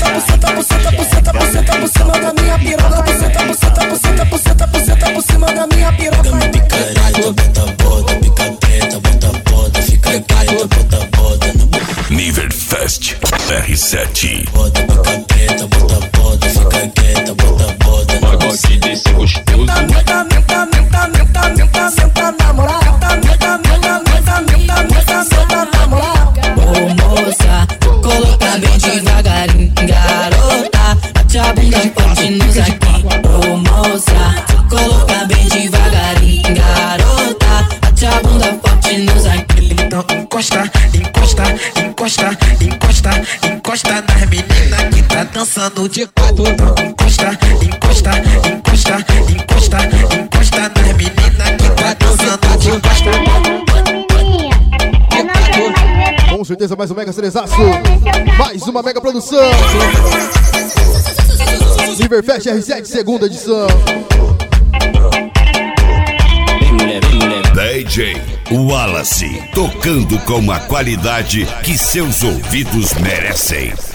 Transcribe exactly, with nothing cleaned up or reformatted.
buceta, buceta, buceta, buceta por cima da minha piroca. Buceta, buceta, buceta, buceta, buceta por cima da minha piroca. Fica me picareta, bota bota, pica preta, bota bota, fica quieta, bota bota no Nível Fest R sete. bota, pica preta, bota bota, fica quieta, bota bota no Pagode desse gostoso. Menta, menta, menta, menta, menta, menta na moral. Menta, menta, menta, menta, menta, menta na moral. Ô moça, coloca bem devagarinho, garota. Bate a bunda forte nos aqui. Ô moça, coloca bem devagarinho, garota. Bate a bunda forte nos aqui. Então encosta, encosta, encosta, encosta, encosta nas meninas que tá dançando de quatro. Então encosta, encosta, encosta, encosta, encosta nas meninas que tá dançando de quatro. Com certeza mais um mega estresaço. Mais uma mega produção. Riverfest R sete, segunda edição. D J Wallace, tocando com a qualidade que seus ouvidos merecem.